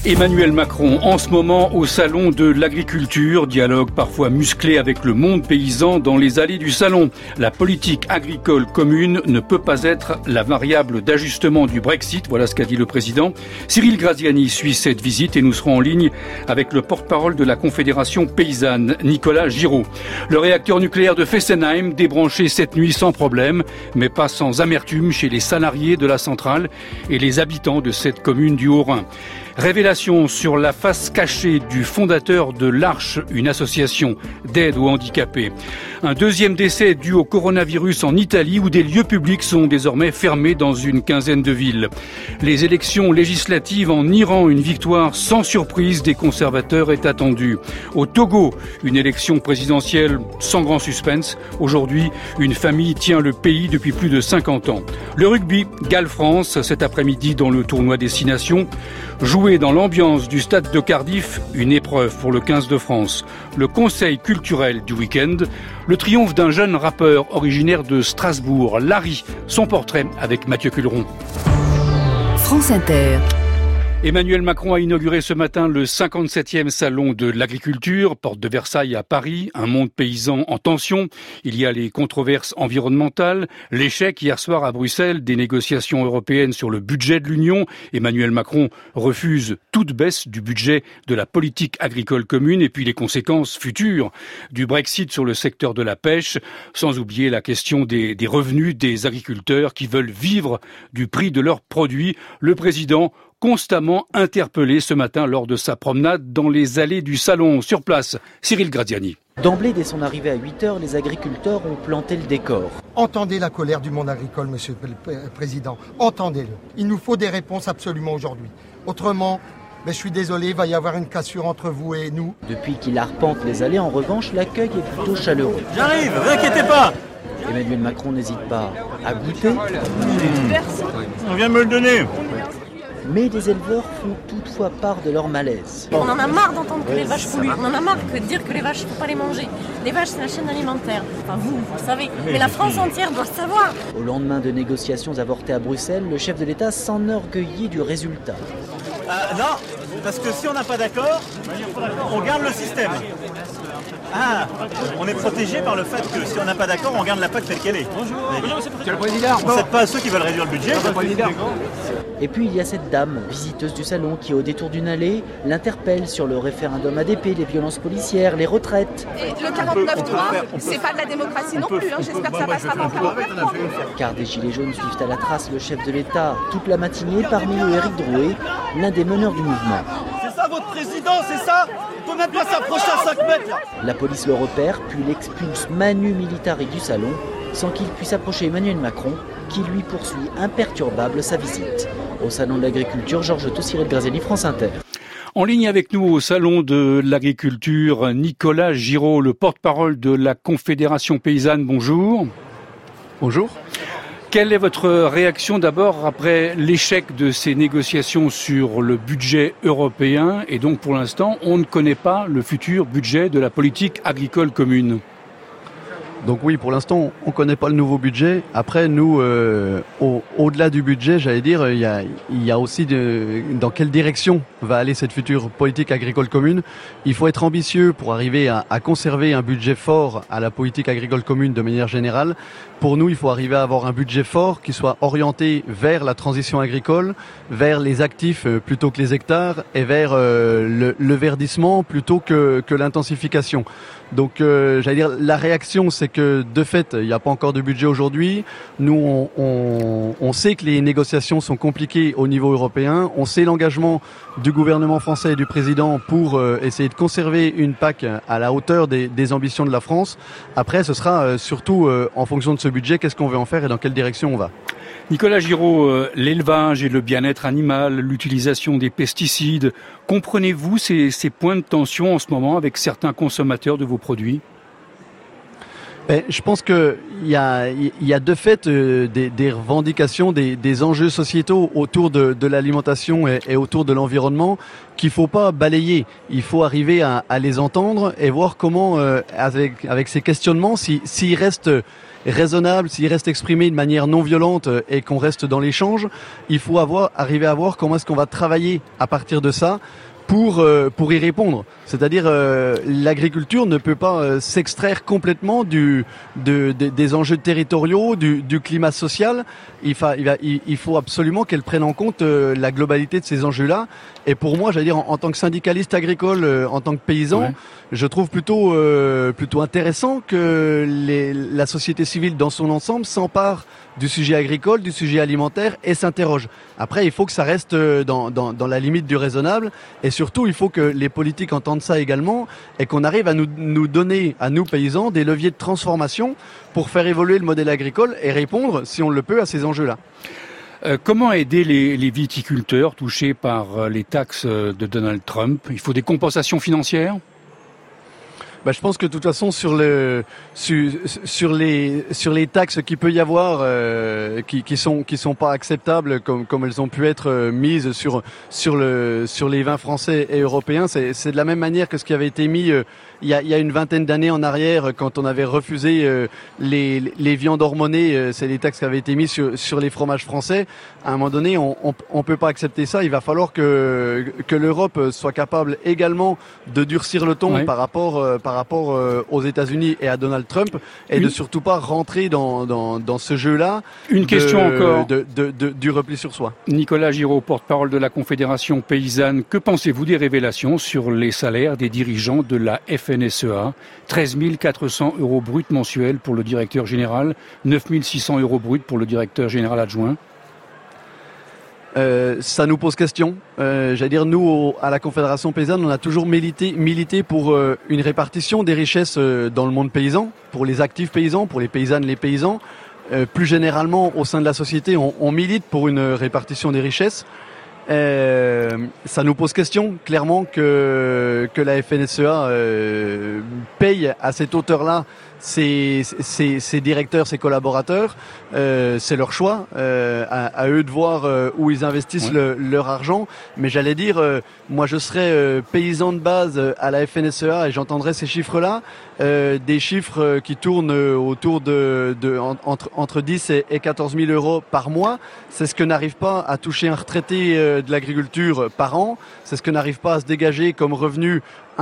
Emmanuel Macron, en ce moment au salon de l'agriculture, dialogue parfois musclé avec le monde paysan dans les allées du salon. La politique agricole commune ne peut pas être la variable d'ajustement du Brexit, voilà ce qu'a dit le président. Cyril Graziani suit cette visite et nous serons en ligne avec le porte-parole de la Confédération paysanne, Nicolas Giraud. Le réacteur nucléaire de Fessenheim débranché cette nuit sans problème, mais pas sans amertume chez les salariés de la centrale et les habitants de cette commune du Haut-Rhin. Révélation sur la face cachée du fondateur de l'Arche, une association d'aide aux handicapés. Un deuxième décès dû au coronavirus en Italie où des lieux publics sont désormais fermés dans une quinzaine de villes. Les élections législatives en Iran, une victoire sans surprise des conservateurs est attendue. Au Togo, une élection présidentielle sans grand suspense. Aujourd'hui, une famille tient le pays depuis plus de 50 ans. Le rugby, Galles-France, cet après-midi dans le tournoi Destination. Jouer dans l'ambiance du stade de Cardiff, une épreuve pour le 15 de France. Le conseil culturel du week-end, le triomphe d'un jeune rappeur originaire de Strasbourg, Larry, son portrait avec Mathieu Culeron. France Inter. Emmanuel Macron a inauguré ce matin le 57e salon de l'agriculture, porte de Versailles à Paris, un monde paysan en tension. Il y a les controverses environnementales, l'échec hier soir à Bruxelles des négociations européennes sur le budget de l'Union. Emmanuel Macron refuse toute baisse du budget de la politique agricole commune et puis les conséquences futures du Brexit sur le secteur de la pêche, sans oublier la question des revenus des agriculteurs qui veulent vivre du prix de leurs produits. Le président constamment interpellé ce matin lors de sa promenade dans les allées du salon. Sur place, Cyril Graziani. D'emblée, dès son arrivée à 8h, les agriculteurs ont planté le décor. Entendez la colère du monde agricole, Monsieur le Président. Entendez-le. Il nous faut des réponses absolument aujourd'hui. Autrement, je suis désolé, il va y avoir une cassure entre vous et nous. Depuis qu'il arpente les allées, en revanche, l'accueil est plutôt chaleureux. J'arrive, ne vous inquiétez pas. Emmanuel Macron n'hésite pas à goûter. On vient de me le donner. Mais les éleveurs font toutefois part de leur malaise. On en a marre d'entendre que les vaches polluent. On en a marre de dire que les vaches, il ne faut pas les manger. Les vaches, c'est la chaîne alimentaire. Enfin, vous le savez. Mais la France entière doit le savoir. Au lendemain de négociations avortées à Bruxelles, le chef de l'État s'enorgueillit du résultat. Non, parce que si on n'a pas d'accord, on garde le système. On est protégé par le fait que si on n'a pas d'accord, on garde la PAC telle qu'elle est. Bonjour, Monsieur le Président. On ne cède pas à ceux qui veulent réduire le budget. Et puis il y a cette dame, visiteuse du salon, qui au détour d'une allée, l'interpelle sur le référendum ADP, les violences policières, les retraites. Et le 49.3, c'est pas de la démocratie non plus. J'espère que ça passera pas encore. Car des gilets jaunes suivent à la trace le chef de l'État toute la matinée, parmi eux Éric Drouet, l'un des meneurs du mouvement. C'est ça votre président, c'est ça? On ne peut même pas s'approcher à 5 mètres là. La police le repère, puis l'expulse manu militari du salon, sans qu'il puisse approcher Emmanuel Macron, qui lui poursuit imperturbable sa visite. Au salon de l'agriculture, Georges Otto, Cyril Graziani, France Inter. En ligne avec nous au salon de l'agriculture, Nicolas Giraud, le porte-parole de la Confédération paysanne. Bonjour. Bonjour. Quelle est votre réaction d'abord après l'échec de ces négociations sur le budget européen et donc pour l'instant on ne connaît pas le futur budget de la politique agricole commune? Donc oui, pour l'instant, on ne connaît pas le nouveau budget. Après, nous, au-delà du budget, j'allais dire, il y a aussi dans quelle direction va aller cette future politique agricole commune. Il faut être ambitieux pour arriver à conserver un budget fort à la politique agricole commune de manière générale. Pour nous, il faut arriver à avoir un budget fort qui soit orienté vers la transition agricole, vers les actifs plutôt que les hectares et vers le verdissement plutôt que l'intensification. Donc, j'allais dire, la réaction, c'est que de fait, il n'y a pas encore de budget aujourd'hui. Nous, on sait que les négociations sont compliquées au niveau européen. On sait l'engagement du gouvernement français et du président pour essayer de conserver une PAC à la hauteur des ambitions de la France. Après, ce sera surtout en fonction de ce budget, qu'est-ce qu'on veut en faire et dans quelle direction on va. Nicolas Giraud, l'élevage et le bien-être animal, l'utilisation des pesticides, comprenez-vous ces points de tension en ce moment avec certains consommateurs de vos produits ? Je pense qu'il y a de fait des revendications, des enjeux sociétaux autour de l'alimentation et autour de l'environnement qu'il faut pas balayer. Il faut arriver à les entendre et voir comment, avec ces questionnements, s'il reste raisonnable, s'il reste exprimé de manière non violente et qu'on reste dans l'échange, il faut arriver à voir comment est-ce qu'on va travailler à partir de ça pour y répondre. C'est-à-dire l'agriculture ne peut pas s'extraire complètement des enjeux territoriaux, du climat social. Il faut absolument qu'elle prenne en compte la globalité de ces enjeux-là. Et pour moi, j'allais dire en tant que syndicaliste agricole, en tant que paysan, je trouve plutôt intéressant que la société civile dans son ensemble s'empare du sujet agricole, du sujet alimentaire et s'interroge. Après, il faut que ça reste dans la limite du raisonnable et surtout, il faut que les politiques entendent ça également et qu'on arrive à nous donner, à nous paysans, des leviers de transformation pour faire évoluer le modèle agricole et répondre, si on le peut, à ces enjeux-là. Comment aider les viticulteurs touchés par les taxes de Donald Trump ? Il faut des compensations financières ? Je pense que de toute façon sur les taxes qu'il peut y avoir qui sont pas acceptables comme elles ont pu être mises sur les vins français et européens, c'est de la même manière que ce qui avait été mis il y a une vingtaine d'années en arrière quand on avait refusé les viandes hormonées, c'est les taxes qui avaient été mises sur les fromages français. À un moment donné, on peut pas accepter ça. Il va falloir que l'Europe soit capable également de durcir le ton par rapport aux États-Unis et à Donald Trump et de surtout pas rentrer dans ce jeu-là. Une question encore du repli sur soi. Nicolas Giraud, porte-parole de la Confédération paysanne, que pensez-vous des révélations sur les salaires des dirigeants de la FNSEA ? 13 400 € bruts mensuels pour le directeur général, 9 600 € bruts pour le directeur général adjoint. Ça nous pose question. J'allais dire, nous, à la Confédération paysanne, on a toujours milité pour une répartition des richesses dans le monde paysan, pour les actifs paysans, pour les paysannes, les paysans. Plus généralement, au sein de la société, on milite pour une répartition des richesses. Ça nous pose question, clairement, que la FNSEA paye à cette hauteur-là ses directeurs, ses collaborateurs. C'est leur choix, à eux de voir où ils investissent leur argent. Mais j'allais dire, moi je serais paysan de base à la FNSEA et j'entendrais ces chiffres-là, des chiffres qui tournent autour entre 10 et 14 000 € par mois. C'est ce que n'arrive pas à toucher un retraité de l'agriculture par an. C'est ce que n'arrive pas à se dégager comme revenu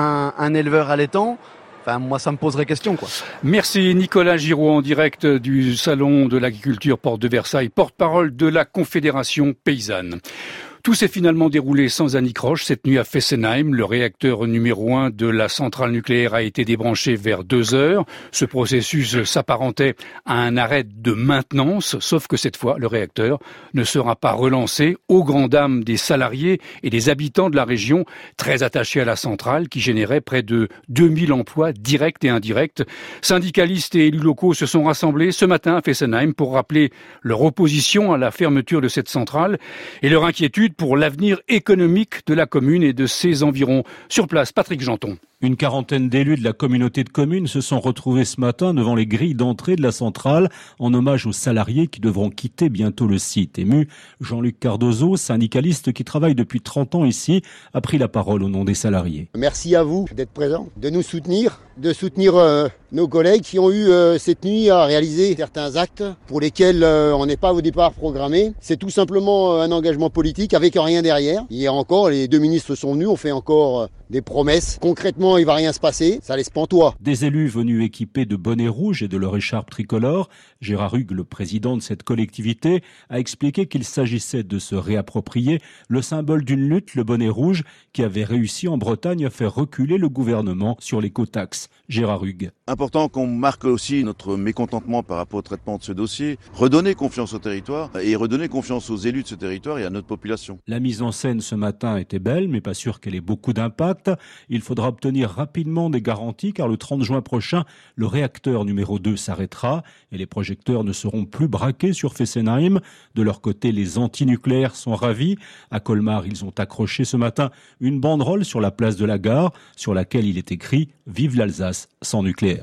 un éleveur allaitant. Enfin, moi, ça me poserait question, quoi. Merci Nicolas Giraud en direct du Salon de l'Agriculture Porte de Versailles, porte-parole de la Confédération paysanne. Tout s'est finalement déroulé sans anicroche cette nuit à Fessenheim. Le réacteur numéro 1 de la centrale nucléaire a été débranché vers 2h. Ce processus s'apparentait à un arrêt de maintenance, sauf que cette fois, le réacteur ne sera pas relancé aux grandes dames des salariés et des habitants de la région, très attachés à la centrale qui générait près de 2000 emplois directs et indirects. Syndicalistes et élus locaux se sont rassemblés ce matin à Fessenheim pour rappeler leur opposition à la fermeture de cette centrale et leur inquiétude pour l'avenir économique de la commune et de ses environs. Sur place, Patrick Janton. Une quarantaine d'élus de la communauté de communes se sont retrouvés ce matin devant les grilles d'entrée de la centrale en hommage aux salariés qui devront quitter bientôt le site. Ému, Jean-Luc Cardozo, syndicaliste qui travaille depuis 30 ans ici, a pris la parole au nom des salariés. Merci à vous d'être présents, de nous soutenir, de soutenir nos collègues qui ont eu cette nuit à réaliser certains actes pour lesquels on n'est pas au départ programmé. C'est tout simplement un engagement politique avec rien derrière. Hier encore, les deux ministres sont venus, on fait encore des promesses. Concrètement, il va rien se passer, ça laisse pantois. Des élus venus équipés de bonnets rouges et de leur écharpe tricolore, Gérard Hugues, le président de cette collectivité, a expliqué qu'il s'agissait de se réapproprier le symbole d'une lutte, le bonnet rouge, qui avait réussi en Bretagne à faire reculer le gouvernement sur l'écotaxe. Gérard Hugues. Important qu'on marque aussi notre mécontentement par rapport au traitement de ce dossier, redonner confiance au territoire et redonner confiance aux élus de ce territoire et à notre population. La mise en scène ce matin était belle, mais pas sûr qu'elle ait beaucoup d'impact. Il faudra obtenir rapidement des garanties car le 30 juin prochain, le réacteur numéro 2 s'arrêtera et les projecteurs ne seront plus braqués sur Fessenheim. De leur côté, les antinucléaires sont ravis. À Colmar, ils ont accroché ce matin une banderole sur la place de la Gare sur laquelle il est écrit « Vive l'Alsace sans nucléaire ».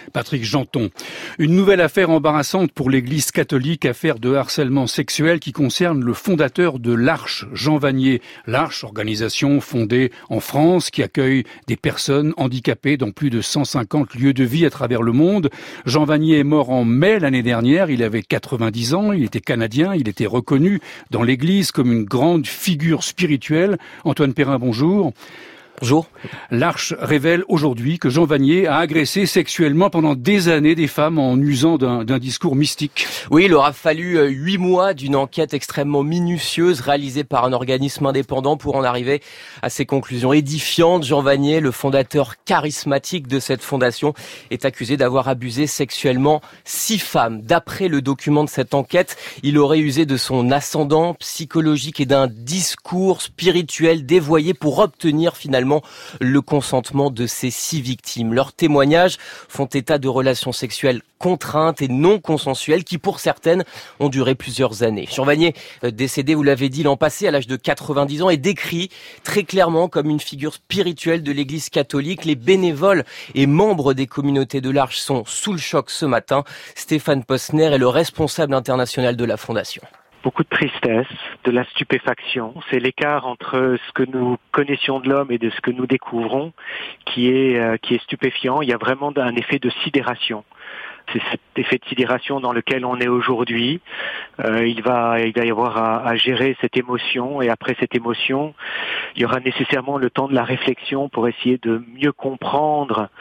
Patrick Janton. Une nouvelle affaire embarrassante pour l'Église catholique, affaire de harcèlement sexuel qui concerne le fondateur de l'Arche, Jean Vanier. L'Arche, organisation fondée en France qui accueille des personnes handicapées dans plus de 150 lieux de vie à travers le monde. Jean Vanier est mort en mai l'année dernière, il avait 90 ans, il était canadien, il était reconnu dans l'Église comme une grande figure spirituelle. Antoine Perrin, bonjour. Bonjour. L'Arche révèle aujourd'hui que Jean Vanier a agressé sexuellement pendant des années des femmes en usant d'un discours mystique. Oui, il aura fallu 8 mois d'une enquête extrêmement minutieuse réalisée par un organisme indépendant pour en arriver à ces conclusions édifiantes. Jean Vanier, le fondateur charismatique de cette fondation, est accusé d'avoir abusé sexuellement 6 femmes. D'après le document de cette enquête, il aurait usé de son ascendant psychologique et d'un discours spirituel dévoyé pour obtenir finalement le consentement de ces 6 victimes. Leurs témoignages font état de relations sexuelles contraintes et non consensuelles qui, pour certaines, ont duré plusieurs années. Jean Vanier, décédé, vous l'avez dit, l'an passé à l'âge de 90 ans, est décrit très clairement comme une figure spirituelle de l'Église catholique. Les bénévoles et membres des communautés de l'Arche sont sous le choc ce matin. Stéphane Posner est le responsable international de la Fondation. Beaucoup de tristesse, de la stupéfaction. C'est l'écart entre ce que nous connaissions de l'homme et de ce que nous découvrons qui est stupéfiant. Il y a vraiment un effet de sidération. C'est cet effet de sidération dans lequel on est aujourd'hui. Il va y avoir à gérer cette émotion, et après cette émotion, il y aura nécessairement le temps de la réflexion pour essayer de mieux comprendre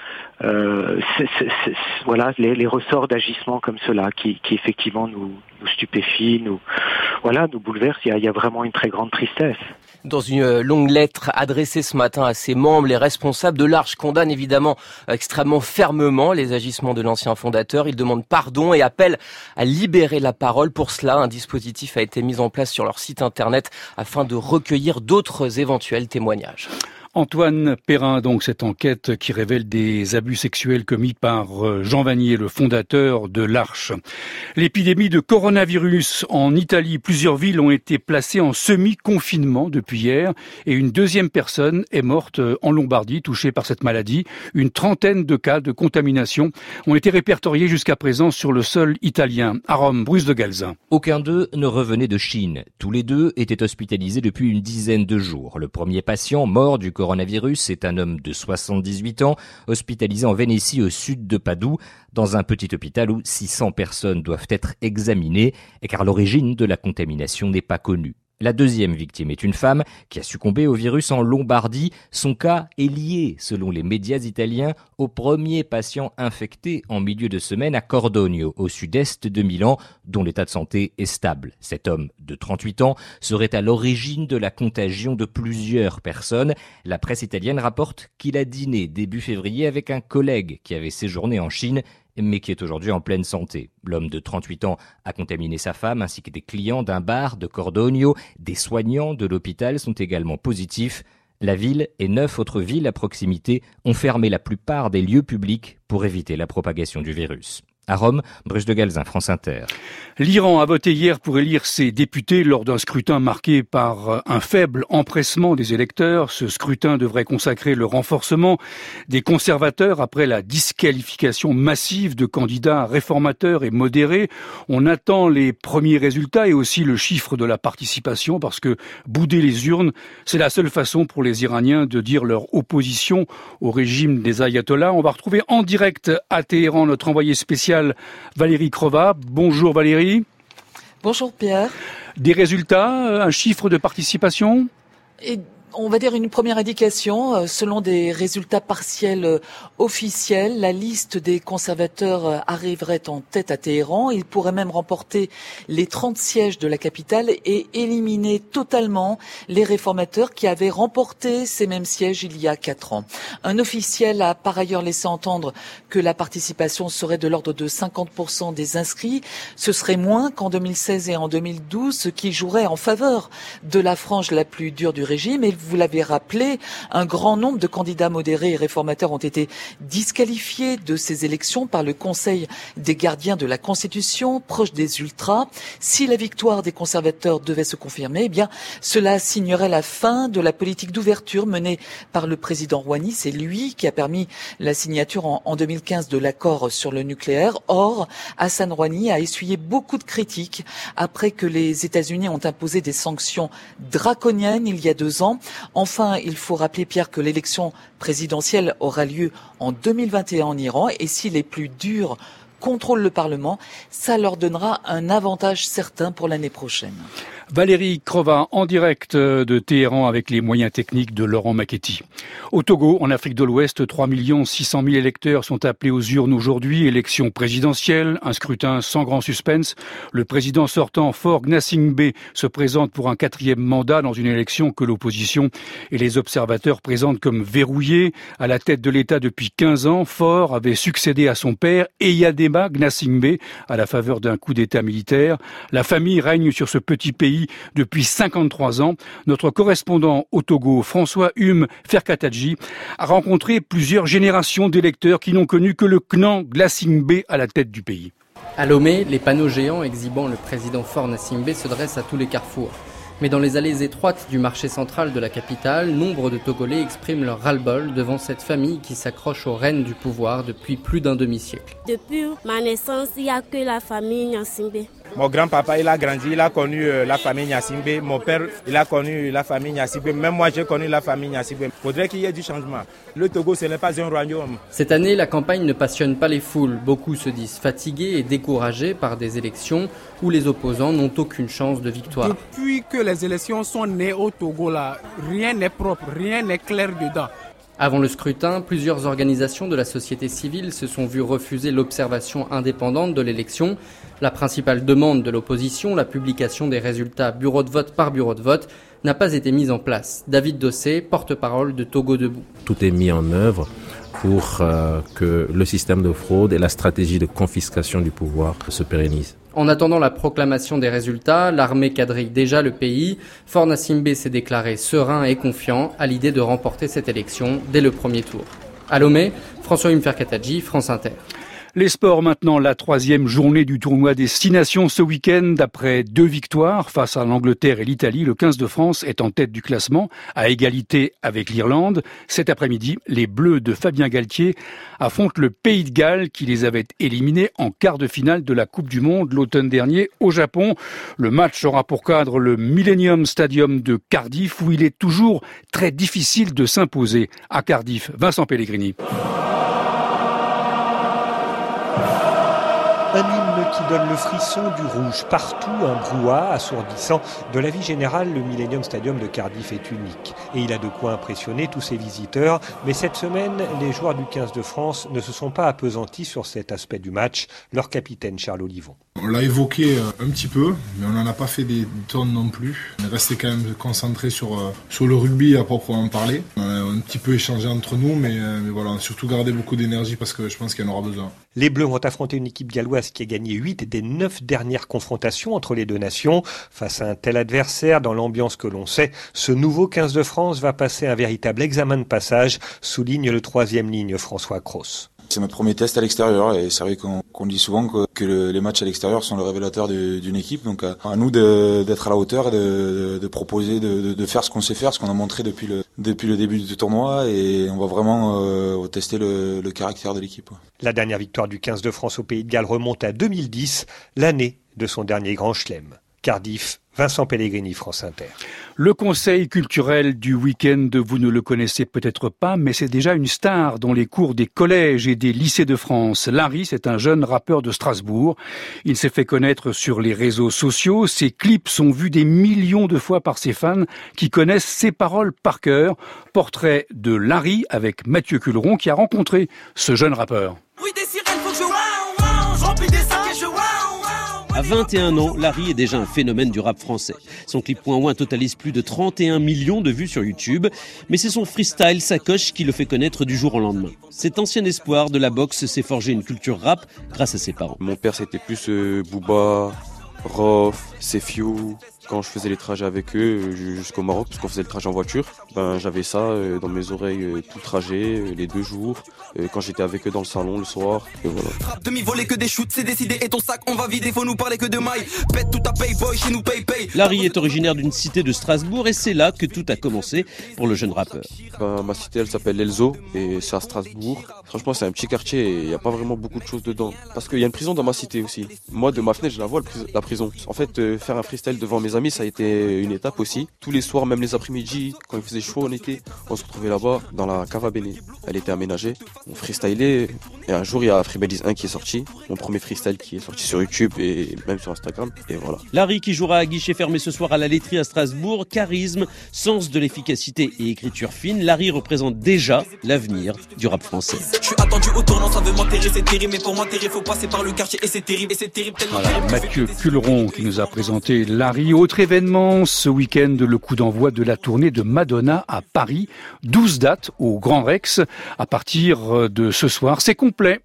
voilà, les ressorts d'agissement comme cela qui effectivement nous stupéfient, nous bouleversent. Il y a vraiment une très grande tristesse. Dans une longue lettre adressée ce matin à ses membres, les responsables de l'Arche condamnent évidemment extrêmement fermement les agissements de l'ancien fondateur. Ils demandent pardon et appellent à libérer la parole. Pour cela, un dispositif a été mis en place sur leur site internet afin de recueillir d'autres éventuels témoignages. Antoine Perrin, donc cette enquête qui révèle des abus sexuels commis par Jean Vanier, le fondateur de l'Arche. L'épidémie de coronavirus en Italie, plusieurs villes ont été placées en semi-confinement depuis hier et une deuxième personne est morte en Lombardie touchée par cette maladie. Une trentaine de cas de contamination ont été répertoriés jusqu'à présent sur le sol italien. À Rome, Bruce de Galzin. Aucun d'eux ne revenait de Chine. Tous les deux étaient hospitalisés depuis une dizaine de jours. Le premier patient mort du coronavirus est un homme de 78 ans, hospitalisé en Vénétie au sud de Padoue, dans un petit hôpital où 600 personnes doivent être examinées, car l'origine de la contamination n'est pas connue. La deuxième victime est une femme qui a succombé au virus en Lombardie. Son cas est lié, selon les médias italiens, au premier patient infecté en milieu de semaine à Cordogno, au sud-est de Milan, dont l'état de santé est stable. Cet homme de 38 ans serait à l'origine de la contagion de plusieurs personnes. La presse italienne rapporte qu'il a dîné début février avec un collègue qui avait séjourné en Chine, mais qui est aujourd'hui en pleine santé. L'homme de 38 ans a contaminé sa femme ainsi que des clients d'un bar de Cordogno. Des soignants de l'hôpital sont également positifs. La ville et 9 autres villes à proximité ont fermé la plupart des lieux publics pour éviter la propagation du virus. À Rome, Bruce de Galzin, France Inter. L'Iran a voté hier pour élire ses députés lors d'un scrutin marqué par un faible empressement des électeurs. Ce scrutin devrait consacrer le renforcement des conservateurs après la disqualification massive de candidats réformateurs et modérés. On attend les premiers résultats et aussi le chiffre de la participation parce que bouder les urnes, c'est la seule façon pour les Iraniens de dire leur opposition au régime des ayatollahs. On va retrouver en direct à Téhéran notre envoyé spécial Valérie Crova. Bonjour Valérie. Bonjour Pierre. Des résultats, un chiffre de participation ? On va dire une première indication, selon des résultats partiels officiels, la liste des conservateurs arriverait en tête à Téhéran. Il pourrait même remporter les 30 sièges de la capitale et éliminer totalement les réformateurs qui avaient remporté ces mêmes sièges il y a 4 ans. Un officiel a par ailleurs laissé entendre que la participation serait de l'ordre de 50% des inscrits. Ce serait moins qu'en 2016 et en 2012, ce qui jouerait en faveur de la frange la plus dure du régime. Et vous l'avez rappelé, un grand nombre de candidats modérés et réformateurs ont été disqualifiés de ces élections par le Conseil des gardiens de la Constitution, proche des ultras. Si la victoire des conservateurs devait se confirmer, eh bien, cela signerait la fin de la politique d'ouverture menée par le président Rouhani. C'est lui qui a permis la signature en 2015 de l'accord sur le nucléaire. Or, Hassan Rouhani a essuyé beaucoup de critiques après que les États-Unis ont imposé des sanctions draconiennes il y a 2 ans. Enfin, il faut rappeler, Pierre, que l'élection présidentielle aura lieu en 2021 en Iran, et si les plus durs contrôlent le Parlement, ça leur donnera un avantage certain pour l'année prochaine. Valérie Crova en direct de Téhéran avec les moyens techniques de Laurent Macchetti. Au Togo, en Afrique de l'Ouest, 3 600 000 électeurs sont appelés aux urnes aujourd'hui. Élection présidentielle, un scrutin sans grand suspense. Le président sortant, Faure Gnassingbé, se présente pour un 4e mandat dans une élection que l'opposition et les observateurs présentent comme verrouillée. À la tête de l'État depuis 15 ans, Faure avait succédé à son père, Eyadema Gnassingbé, à la faveur d'un coup d'État militaire. La famille règne sur ce petit pays depuis 53 ans. Notre correspondant au Togo, François Hume Ferkatadji, a rencontré plusieurs générations d'électeurs qui n'ont connu que le clan Gnassingbé à la tête du pays. À Lomé, les panneaux géants exhibant le président Faure Gnassingbé se dressent à tous les carrefours. Mais dans les allées étroites du marché central de la capitale, nombre de Togolais expriment leur ras-le-bol devant cette famille qui s'accroche aux rênes du pouvoir depuis plus d'un demi-siècle. Depuis ma naissance, il n'y a que la famille Gnassingbé. Mon grand-papa, il a grandi, il a connu la famille Gnassingbé. Mon père, il a connu la famille Gnassingbé. Même moi, j'ai connu la famille Gnassingbé. Il faudrait qu'il y ait du changement. Le Togo, ce n'est pas un royaume. Cette année, la campagne ne passionne pas les foules. Beaucoup se disent fatigués et découragés par des élections où les opposants n'ont aucune chance de victoire. Depuis que les élections sont nées au Togo, là, rien n'est propre, rien n'est clair dedans. Avant le scrutin, plusieurs organisations de la société civile se sont vues refuser l'observation indépendante de l'élection. La principale demande de l'opposition, la publication des résultats bureau de vote par bureau de vote, n'a pas été mise en place. David Dossé, porte-parole de Togo Debout. Tout est mis en œuvre pour que le système de fraude et la stratégie de confiscation du pouvoir se pérennisent. En attendant la proclamation des résultats, l'armée quadrille déjà le pays. Faure Gnassingbé s'est déclaré serein et confiant à l'idée de remporter cette élection dès le premier tour. À Lomé, François Hume Ferkatadji, France Inter. Les sports maintenant, la 3e journée du tournoi des 6 nations ce week-end. Après 2 victoires face à l'Angleterre et l'Italie, le 15 de France est en tête du classement, à égalité avec l'Irlande. Cet après-midi, les Bleus de Fabien Galtier affrontent le Pays de Galles qui les avait éliminés en quart de finale de la Coupe du Monde l'automne dernier au Japon. Le match aura pour cadre le Millennium Stadium de Cardiff où il est toujours très difficile de s'imposer. À Cardiff, Vincent Pellegrini. Un hymne qui donne le frisson du rouge partout, un brouhaha assourdissant. De la vie générale, le Millennium Stadium de Cardiff est unique. Et il a de quoi impressionner tous ses visiteurs. Mais cette semaine, les joueurs du 15 de France ne se sont pas appesantis sur cet aspect du match. Leur capitaine, Charles Olivon. On l'a évoqué un petit peu, mais on n'en a pas fait des tonnes non plus. On est resté quand même concentré sur le rugby à proprement parler. On a un petit peu échangé entre nous, mais voilà, on a surtout gardé beaucoup d'énergie parce que je pense qu'il y en aura besoin. Les Bleus vont affronter une équipe galloise qui a gagné 8 des 9 dernières confrontations entre les deux nations. Face à un tel adversaire, dans l'ambiance que l'on sait, ce nouveau 15 de France va passer un véritable examen de passage, souligne le 3e ligne François Cros. C'est notre premier test à l'extérieur et c'est vrai qu'on dit souvent que les matchs à l'extérieur sont le révélateur d'une équipe. Donc à nous d'être à la hauteur et de proposer, de faire ce qu'on sait faire, ce qu'on a montré depuis le début du tournoi et on va vraiment tester le caractère de l'équipe. La dernière victoire du 15 de France au Pays de Galles remonte à 2010, l'année de son dernier grand chelem. Cardiff, Vincent Pellegrini, France Inter. Le conseil culturel du week-end, vous ne le connaissez peut-être pas, mais c'est déjà une star dans les cours des collèges et des lycées de France. Larry, c'est un jeune rappeur de Strasbourg. Il s'est fait connaître sur les réseaux sociaux. Ses clips sont vus des millions de fois par ses fans qui connaissent ses paroles par cœur. Portrait de Larry avec Mathieu Culeron qui a rencontré ce jeune rappeur. Oui, des sirènes, faut que je remplis des sacs et je À 21 ans, Larry est déjà un phénomène du rap français. Son clip Point Ouin totalise plus de 31 millions de vues sur YouTube. Mais c'est son freestyle, sa coche, qui le fait connaître du jour au lendemain. Cet ancien espoir de la boxe s'est forgé une culture rap grâce à ses parents. Mon père, c'était plus Booba, Rof, Sefiu, Quand je faisais les trajets avec eux jusqu'au Maroc, parce qu'on faisait le trajet en voiture, j'avais ça dans mes oreilles tout le trajet, les 2 jours. Quand j'étais avec eux dans le salon le soir, et voilà. Demi-volée que des shoots, c'est décidé et ton sac on va vider, faut nous parler que de mailles. Pète tout à paye boy, chez nous paye. Larry est originaire d'une cité de Strasbourg et c'est là que tout a commencé pour le jeune rappeur. Ma cité elle s'appelle l'Elzo et c'est à Strasbourg. Franchement c'est un petit quartier et il n'y a pas vraiment beaucoup de choses dedans. Parce qu'il y a une prison dans ma cité aussi. Moi de ma fenêtre je la vois la prison. En fait faire un freestyle devant mes amis ça a été une étape aussi. Tous les soirs, même les après-midi, quand il faisait chaud en été, on se retrouvait là-bas dans la cave à Béné. Elle était aménagée. On freestylait et un jour il y a Freebadies 1 qui est sorti, mon premier freestyle qui est sorti sur YouTube et même sur Instagram et voilà. Larry qui jouera à guichet fermé ce soir à la laiterie à Strasbourg, charisme, sens de l'efficacité et écriture fine, Larry représente déjà l'avenir du rap français. Je suis attendu au tournant, ça veut m'enterrer, c'est terrible, mais pour m'enterrer faut passer par le quartier et c'est terrible tellement voilà, Mathieu Culeron qui nous a présenté Larry. Autre événement ce week-end, le coup d'envoi de la tournée de Madonna à Paris, 12 dates au Grand Rex à partir de ce soir, c'est complet.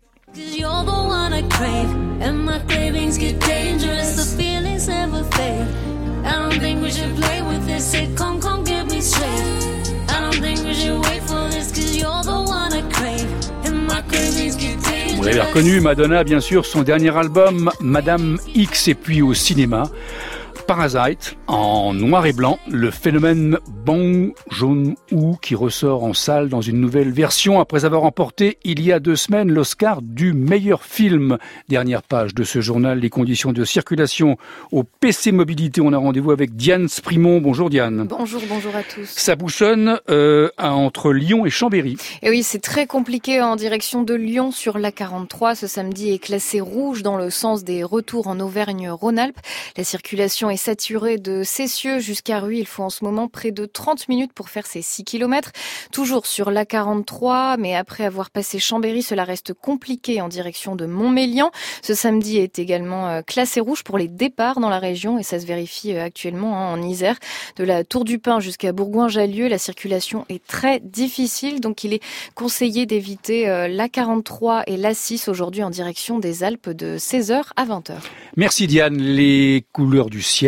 Vous l'avez reconnu, Madonna, bien sûr, son dernier album, Madame X, et puis au cinéma, Parasite, en noir et blanc, le phénomène Bong Joon-ho qui ressort en salle dans une nouvelle version après avoir remporté il y a 2 semaines l'Oscar du meilleur film. Dernière page de ce journal, les conditions de circulation au PC Mobilité. On a rendez-vous avec Diane Sprimont. Bonjour Diane. Bonjour à tous. Ça bouchonne entre Lyon et Chambéry. Et oui, c'est très compliqué en direction de Lyon sur l'A43. Ce samedi est classé rouge dans le sens des retours en Auvergne-Rhône-Alpes. La circulation est saturée de Cessieux jusqu'à Ruy. Il faut en ce moment près de 30 minutes pour faire ces 6 km. Toujours sur l'A43, mais après avoir passé Chambéry, cela reste compliqué en direction de Montmélian. Ce samedi est également classé rouge pour les départs dans la région et ça se vérifie actuellement en Isère. De la Tour du Pin jusqu'à Bourgoin-Jallieu, la circulation est très difficile, donc il est conseillé d'éviter l'A43 et l'A6 aujourd'hui en direction des Alpes de 16h à 20h. Merci Diane. Les couleurs du ciel.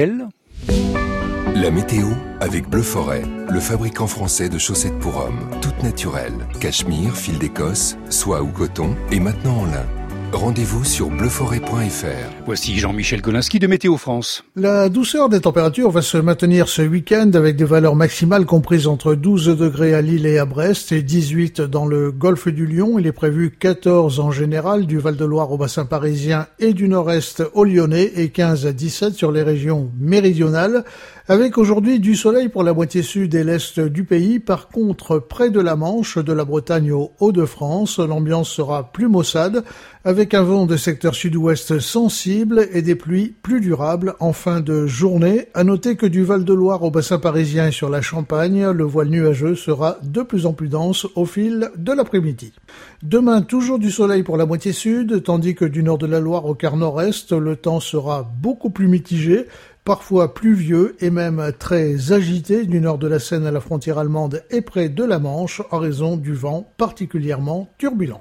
La météo avec Bleu Forêt, le fabricant français de chaussettes pour hommes, toutes naturelles, cachemire, fil d'Écosse, soie ou coton, et maintenant en lin. Rendez-vous sur bleuforêt.fr. Voici Jean-Michel Golinski de Météo France. La douceur des températures va se maintenir ce week-end avec des valeurs maximales comprises entre 12 degrés à Lille et à Brest et 18 dans le golfe du Lion. Il est prévu 14 en général du Val-de-Loire au bassin parisien et du nord-est au Lyonnais et 15 à 17 sur les régions méridionales. Avec aujourd'hui du soleil pour la moitié sud et l'est du pays. Par contre, près de la Manche, de la Bretagne aux Hauts-de-France, l'ambiance sera plus maussade avec un vent de secteur sud-ouest sensible et des pluies plus durables en fin de journée. À noter que du Val-de-Loire au bassin parisien et sur la Champagne, le voile nuageux sera de plus en plus dense au fil de l'après-midi. Demain, toujours du soleil pour la moitié sud, tandis que du nord de la Loire au quart nord-est, le temps sera beaucoup plus mitigé, parfois pluvieux et même très agité du nord de la Seine à la frontière allemande et près de la Manche en raison du vent particulièrement turbulent.